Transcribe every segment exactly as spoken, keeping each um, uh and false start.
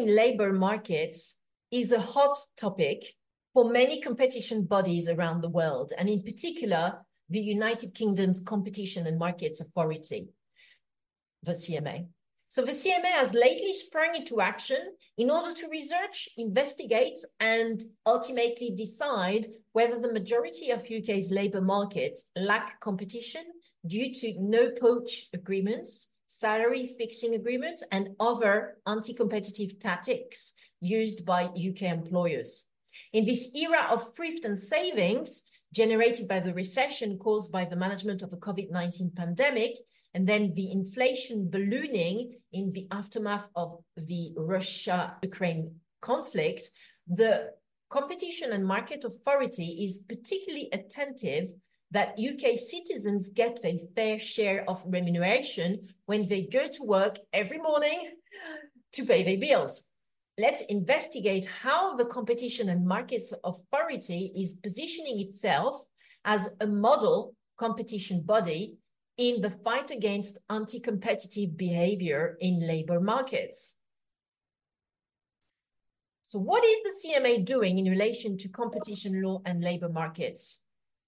in labor markets is a hot topic for many competition bodies around the world, and in particular, the United Kingdom's Competition and Markets Authority, the C M A. So the C M A has lately sprung into action in order to research, investigate, and ultimately decide whether the majority of U K's labour markets lack competition due to no-poach agreements, salary fixing agreements, and other anti-competitive tactics used by U K employers. In this era of thrift and savings generated by the recession caused by the management of the COVID nineteen pandemic, and then the inflation ballooning in the aftermath of the Russia-Ukraine conflict, the Competition and Market Authority is particularly attentive that U K citizens get a fair share of remuneration when they go to work every morning to pay their bills. Let's investigate how the Competition and Markets Authority is positioning itself as a model competition body in the fight against anti-competitive behavior in labor markets. So what is the C M A doing in relation to competition law and labor markets?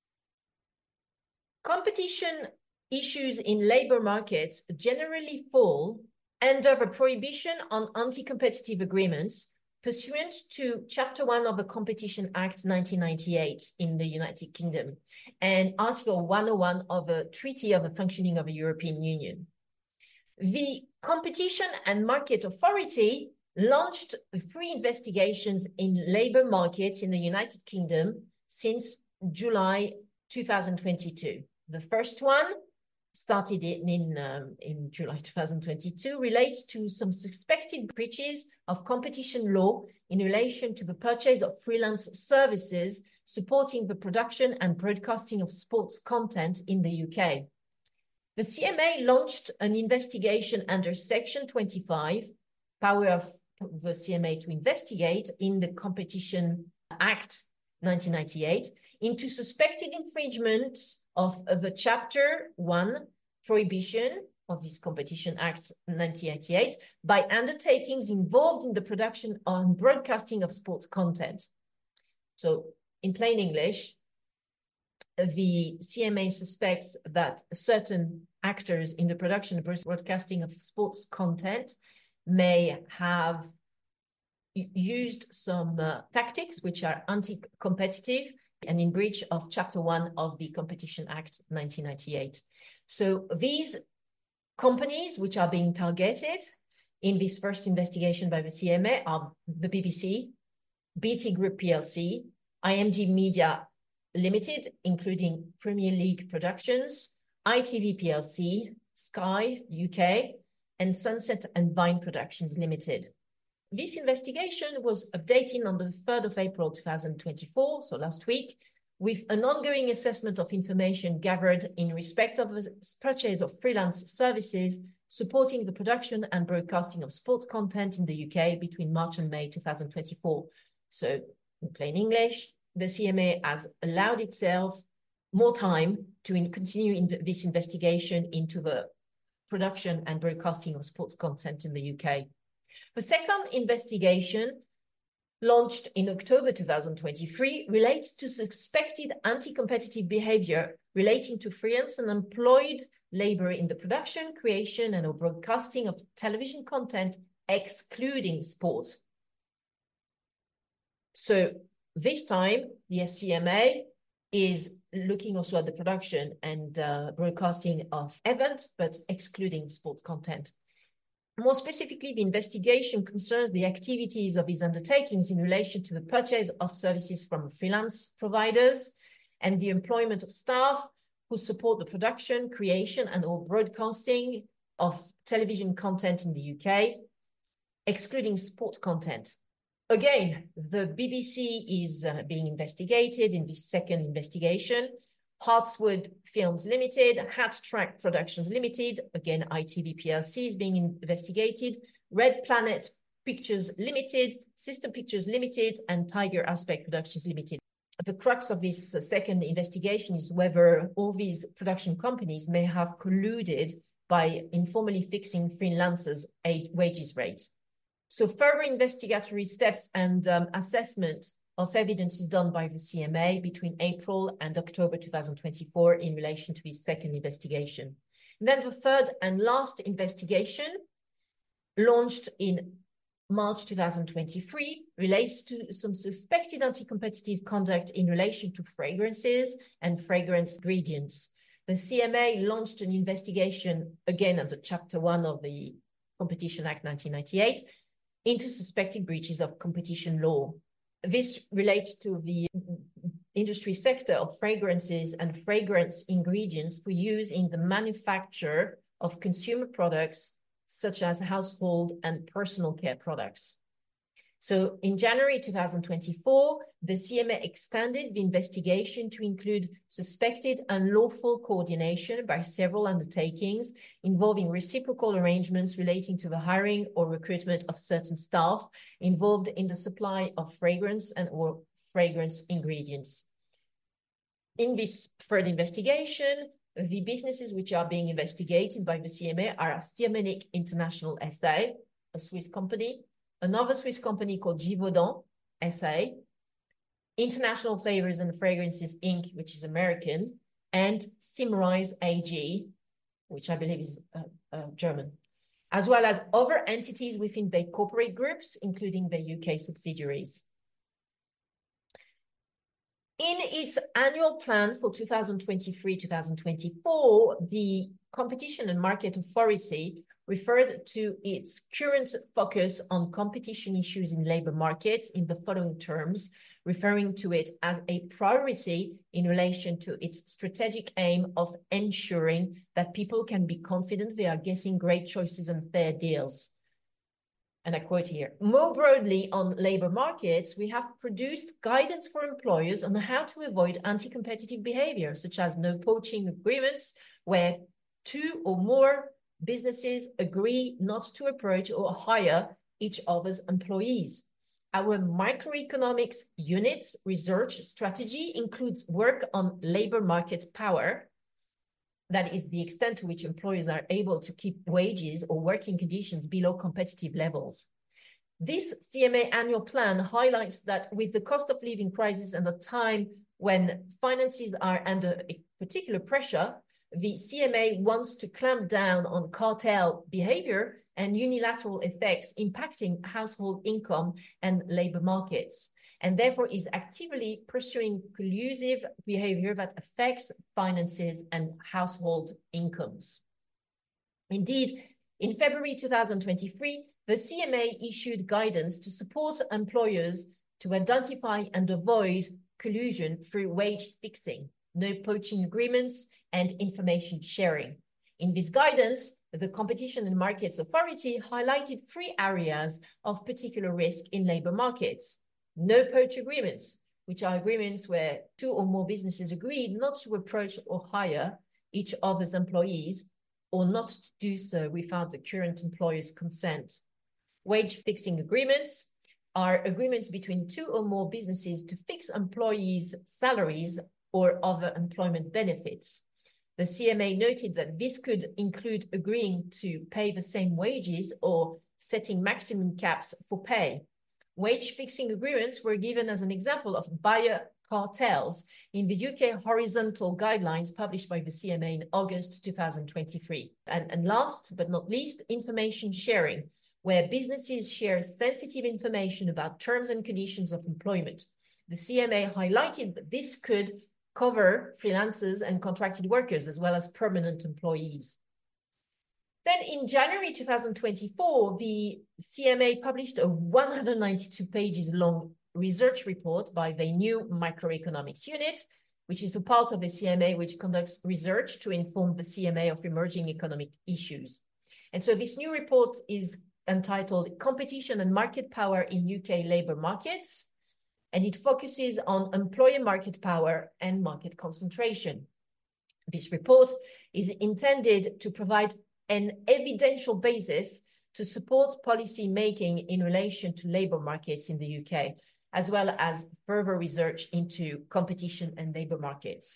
Competition issues in labor markets generally fall under the prohibition on anti-competitive agreements pursuant to Chapter one of the Competition Act nineteen ninety-eight in the United Kingdom and Article one oh one of the Treaty of the Functioning of the European Union. The Competition and Market Authority launched three investigations in labor markets in the United Kingdom since July two thousand twenty-two. The first one, started in, in, um, in July two thousand twenty-two, relates to some suspected breaches of competition law in relation to the purchase of freelance services supporting the production and broadcasting of sports content in the U K. The C M A launched an investigation under Section twenty-five, power of the C M A to investigate, in the Competition Act nineteen ninety-eight, into suspected infringements of, of the Chapter one prohibition of this Competition Act nineteen ninety-eight by undertakings involved in the production and broadcasting of sports content. So in plain English, the C M A suspects that certain actors in the production and broadcasting of sports content may have used some uh, tactics which are anti-competitive and in breach of Chapter one of the Competition Act nineteen ninety-eight. So these companies which are being targeted in this first investigation by the C M A are the B B C, B T Group P L C, I M G Media Limited, including Premier League Productions, I T V P L C, Sky U K, and Sunset and Vine Productions Limited. This investigation was updated on the third of April two thousand twenty-four, so last week, with an ongoing assessment of information gathered in respect of the purchase of freelance services supporting the production and broadcasting of sports content in the U K between March and May two thousand twenty-four. So, in plain English, the C M A has allowed itself more time to in continue in this investigation into the production and broadcasting of sports content in the U K. The second investigation, launched in October two thousand twenty-three, relates to suspected anti-competitive behavior relating to freelance and employed labor in the production, creation, and or broadcasting of television content, excluding sport. So this time, the C M A is looking also at the production and uh, broadcasting of events, but excluding sports content. More specifically, the investigation concerns the activities of these undertakings in relation to the purchase of services from freelance providers and the employment of staff who support the production, creation, and or broadcasting of television content in the U K, excluding sport content. Again, the B B C is uh, being investigated in this second investigation. Hartswood Films Limited, Hat Track Productions Limited, again, I T V P L C is being investigated, Red Planet Pictures Limited, Sister Pictures Limited, and Tiger Aspect Productions Limited. The crux of this uh, second investigation is whether all these production companies may have colluded by informally fixing freelancers' wages rates. So further investigatory steps and um, assessment of evidence is done by the C M A between April and October two thousand twenty-four in relation to this second investigation. And then the third and last investigation, launched in March two thousand twenty-three, relates to some suspected anti-competitive conduct in relation to fragrances and fragrance ingredients. The C M A launched an investigation, again under Chapter one of the Competition Act nineteen ninety-eight, into suspected breaches of competition law. This relates to the industry sector of fragrances and fragrance ingredients for use in the manufacture of consumer products such as household and personal care products. So in January two thousand twenty-four, the C M A extended the investigation to include suspected unlawful coordination by several undertakings involving reciprocal arrangements relating to the hiring or recruitment of certain staff involved in the supply of fragrance and or fragrance ingredients. In this third investigation, the businesses which are being investigated by the C M A are Firmenich International S A, a Swiss company, another Swiss company called Givaudan S A, International Flavors and Fragrances Incorporated, which is American, and Symrise A G, which I believe is uh, uh, German, as well as other entities within their corporate groups, including their U K subsidiaries. In its annual plan for two thousand twenty-three to two thousand twenty-four, the Competition and Market Authority referred to its current focus on competition issues in labor markets in the following terms, referring to it as a priority in relation to its strategic aim of ensuring that people can be confident they are getting great choices and fair deals. And I quote here, more broadly on labor markets, we have produced guidance for employers on how to avoid anti-competitive behavior, such as no poaching agreements, where two or more businesses agree not to approach or hire each other's employees. Our microeconomics unit's research strategy includes work on labor market power. That is the extent to which employers are able to keep wages or working conditions below competitive levels. This C M A annual plan highlights that with the cost of living crisis and a time when finances are under a particular pressure, the C M A wants to clamp down on cartel behavior and unilateral effects impacting household income and labor markets, and therefore is actively pursuing collusive behavior that affects finances and household incomes. Indeed, in February two thousand twenty-three, the C M A issued guidance to support employers to identify and avoid collusion through wage fixing, no poaching agreements, and information sharing. In this guidance, the Competition and Markets Authority highlighted three areas of particular risk in labor markets. No poach agreements, which are agreements where two or more businesses agreed not to approach or hire each other's employees or not to do so without the current employer's consent. Wage fixing agreements are agreements between two or more businesses to fix employees' salaries or other employment benefits. The C M A noted that this could include agreeing to pay the same wages or setting maximum caps for pay. Wage fixing agreements were given as an example of buyer cartels in the U K horizontal guidelines published by the C M A in August two thousand twenty-three. And, and last but not least, information sharing, where businesses share sensitive information about terms and conditions of employment. The C M A highlighted that this could cover freelancers and contracted workers as well as permanent employees. Then in January two thousand twenty-four, the C M A published a one hundred ninety-two pages long research report by the new Microeconomics Unit, which is a part of the C M A which conducts research to inform the C M A of emerging economic issues. And so this new report is entitled Competition and Market Power in U K Labour Markets, and it focuses on employer market power and market concentration. This report is intended to provide an evidential basis to support policy making in relation to labour markets in the U K, as well as further research into competition and labour markets.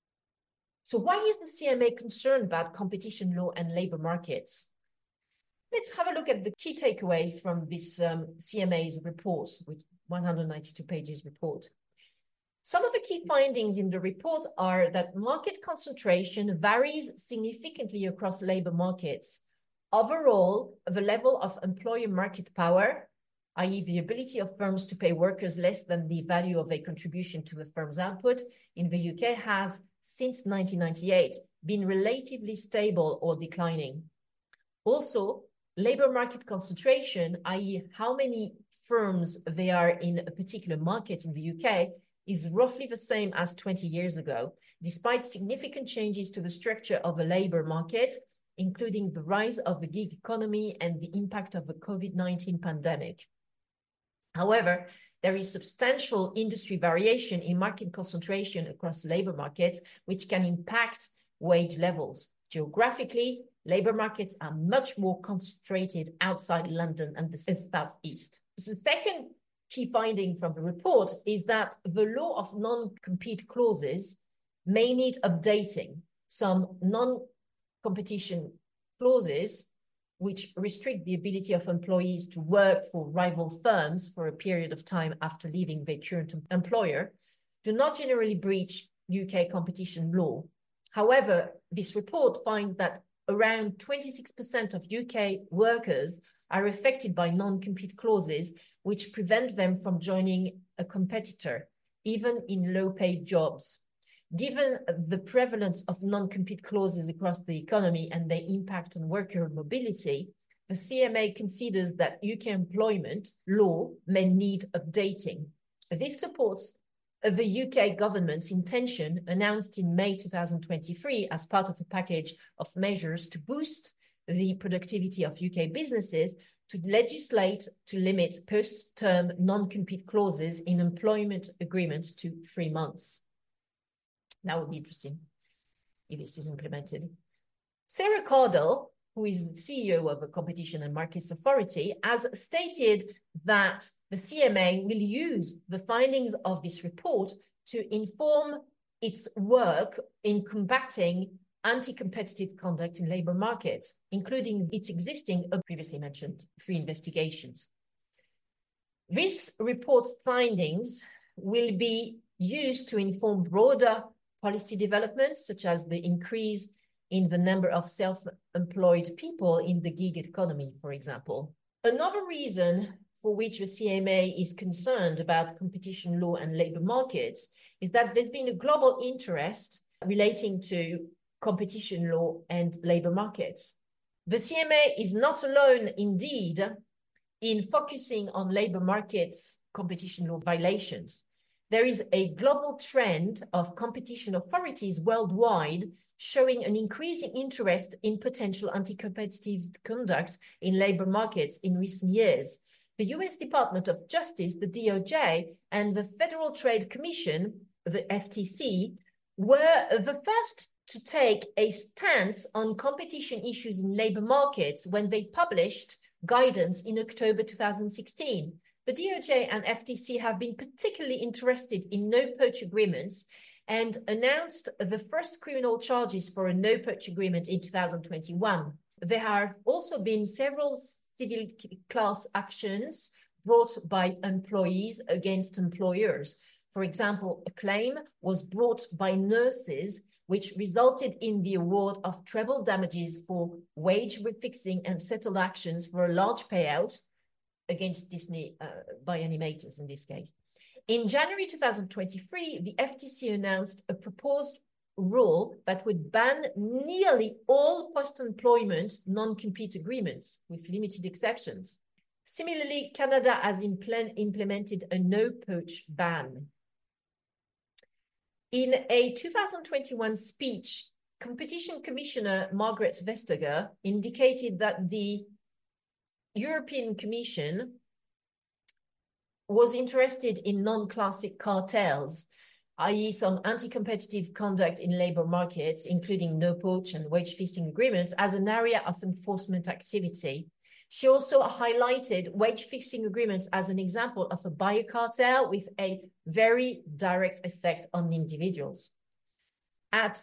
So why is the C M A concerned about competition law and labour markets? Let's have a look at the key takeaways from this um, C M A's report, with one hundred ninety-two pages report. Some of the key findings in the report are that market concentration varies significantly across labor markets. Overall, the level of employer market power, that is the ability of firms to pay workers less than the value of a contribution to the firm's output, in the U K has, since nineteen ninety-eight, been relatively stable or declining. Also, labor market concentration, that is how many firms there are in a particular market in the U K, is roughly the same as twenty years ago, despite significant changes to the structure of the labor market, including the rise of the gig economy and the impact of the COVID nineteen pandemic. However, there is substantial industry variation in market concentration across labor markets, which can impact wage levels. Geographically, labor markets are much more concentrated outside London and the Southeast. The second key finding from the report is that the law of non-compete clauses may need updating. Some non-competition clauses, which restrict the ability of employees to work for rival firms for a period of time after leaving their current employer, do not generally breach U K competition law. However, this report finds that around twenty-six percent of U K workers are affected by non-compete clauses, which prevent them from joining a competitor, even in low-paid jobs. Given the prevalence of non-compete clauses across the economy and their impact on worker mobility, the C M A considers that U K employment law may need updating. This supports the U K government's intention, announced in May two thousand twenty-three as part of a package of measures to boost the productivity of U K businesses, to legislate to limit post-term non-compete clauses in employment agreements to three months. That would be interesting if this is implemented. Sarah Cardell, who is the C E O of the Competition and Markets Authority, has stated that the C M A will use the findings of this report to inform its work in combating anti-competitive conduct in labor markets, including its existing, previously mentioned, three investigations. This report's findings will be used to inform broader policy developments, such as the increase in the number of self-employed people in the gig economy, for example. Another reason for which the C M A is concerned about competition law and labor markets is that there's been a global interest relating to competition law and labor markets. The C M A is not alone, indeed, in focusing on labor markets competition law violations. There is a global trend of competition authorities worldwide showing an increasing interest in potential anti-competitive conduct in labor markets in recent years. The U S Department of Justice, the D O J, and the Federal Trade Commission, the F T C, were the first to take a stance on competition issues in labor markets when they published guidance in October two thousand sixteen. The D O J and F T C have been particularly interested in no-poach agreements and announced the first criminal charges for a no-poach agreement in two thousand twenty-one. There have also been several civil class actions brought by employees against employers. For example, a claim was brought by nurses, which resulted in the award of treble damages for wage refixing and settled actions for a large payout against Disney, uh, by animators in this case. In January two thousand twenty-three, the F T C announced a proposed rule that would ban nearly all post-employment non-compete agreements, with limited exceptions. Similarly, Canada has impl- implemented a no-poach ban. In a two thousand twenty-one speech, Competition Commissioner Margaret Vestager indicated that the European Commission was interested in non-classic cartels, that is some anti-competitive conduct in labor markets, including no-poach and wage-fixing agreements, as an area of enforcement activity. She also highlighted wage-fixing agreements as an example of a buyer cartel with a very direct effect on individuals. At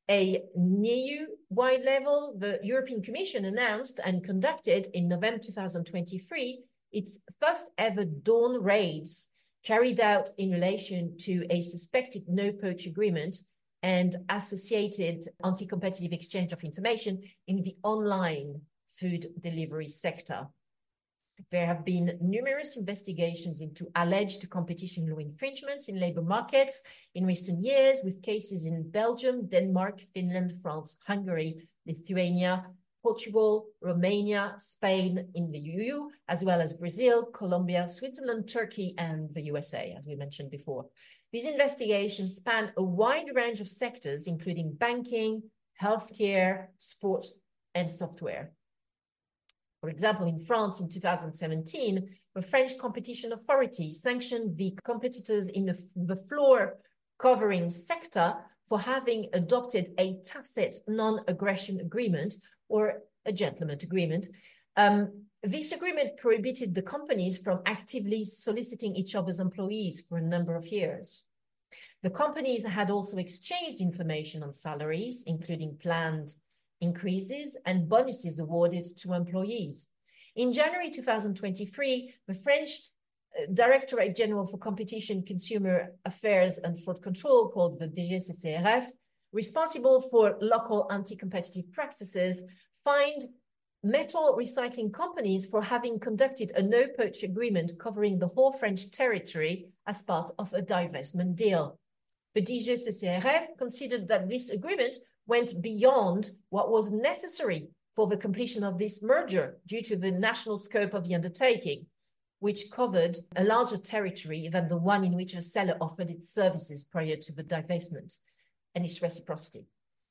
a N E U-wide level, the European Commission announced and conducted in November two thousand twenty-three its first ever dawn raids carried out in relation to a suspected no-poach agreement and associated anti-competitive exchange of information in the online food delivery sector. There have been numerous investigations into alleged competition law infringements in labor markets in recent years, with cases in Belgium, Denmark, Finland, France, Hungary, Lithuania, Portugal, Romania, Spain, in the E U, as well as Brazil, Colombia, Switzerland, Turkey, and the U S A, as we mentioned before. These investigations span a wide range of sectors, including banking, healthcare, sports, and software. For example, in France in two thousand seventeen, the French Competition Authority sanctioned the competitors in the, the floor covering sector for having adopted a tacit non-aggression agreement or a gentleman agreement. Um, this agreement prohibited the companies from actively soliciting each other's employees for a number of years. The companies had also exchanged information on salaries, including planned increases and bonuses awarded to employees. In January two thousand twenty-three, the French Directorate General for Competition, Consumer Affairs and Fraud Control, called the D G C C R F, responsible for local anti-competitive practices, fined metal recycling companies for having conducted a no-poach agreement covering the whole French territory as part of a divestment deal. The D G C C R F considered that this agreement went beyond what was necessary for the completion of this merger due to the national scope of the undertaking, which covered a larger territory than the one in which a seller offered its services prior to the divestment, and its reciprocity.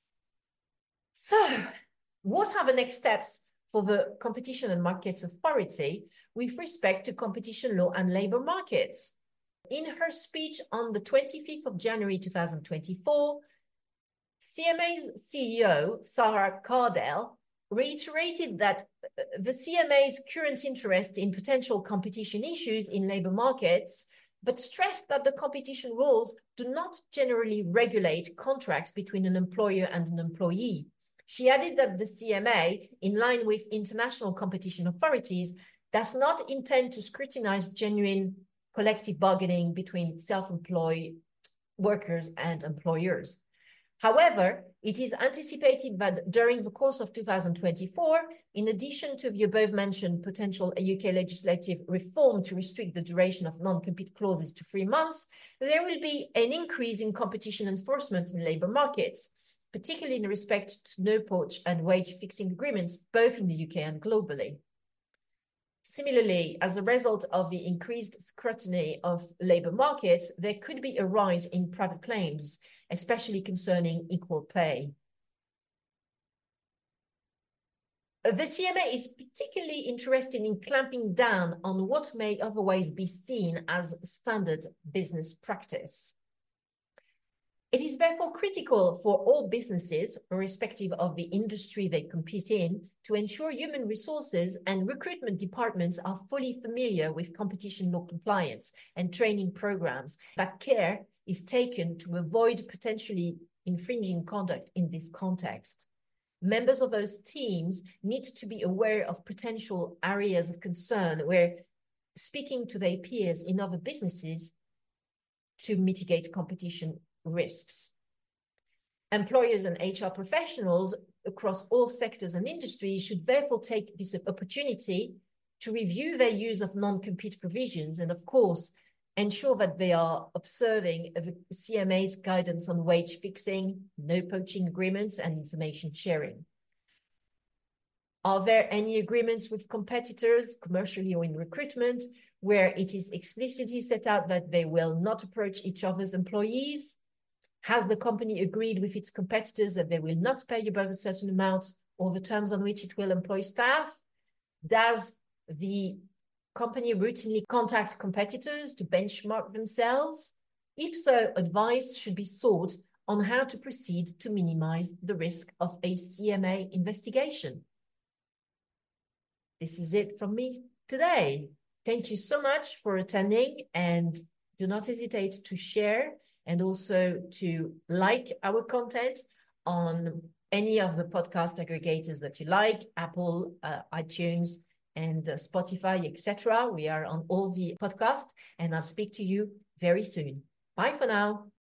So, what are the next steps for the Competition and Markets Authority with respect to competition law and labor markets? In her speech on the twenty-fifth of January two thousand twenty-four, C M A's C E O, Sarah Cardell, reiterated that the C M A's current interest in potential competition issues in labor markets, but stressed that the competition rules do not generally regulate contracts between an employer and an employee. She added that the C M A, in line with international competition authorities, does not intend to scrutinize genuine collective bargaining between self-employed workers and employers. However, it is anticipated that during the course of two thousand twenty-four, in addition to the above-mentioned potential U K legislative reform to restrict the duration of non-compete clauses to three months, there will be an increase in competition enforcement in labour markets, particularly in respect to no-poach and wage-fixing agreements, both in the U K and globally. Similarly, as a result of the increased scrutiny of labour markets, there could be a rise in private claims, especially concerning equal pay. The C M A is particularly interested in clamping down on what may otherwise be seen as standard business practice. It is therefore critical for all businesses, irrespective of the industry they compete in, to ensure human resources and recruitment departments are fully familiar with competition law compliance and training programs, that care is taken to avoid potentially infringing conduct in this context. Members of those teams need to be aware of potential areas of concern where speaking to their peers in other businesses to mitigate competition risks. Employers and H R professionals across all sectors and industries should therefore take this opportunity to review their use of non-compete provisions and, of course, ensure that they are observing the C M A's guidance on wage fixing, no poaching agreements, and information sharing. Are there any agreements with competitors, commercially or in recruitment, where it is explicitly set out that they will not approach each other's employees? Has the company agreed with its competitors that they will not pay above a certain amount or the terms on which it will employ staff? Does the company routinely contact competitors to benchmark themselves? If so, advice should be sought on how to proceed to minimize the risk of a C M A investigation. This is it from me today. Thank you so much for attending, and do not hesitate to share and also to like our content on any of the podcast aggregators that you like, Apple, uh, iTunes, and uh, Spotify, et cetera. We are on all the podcasts, and I'll speak to you very soon. Bye for now.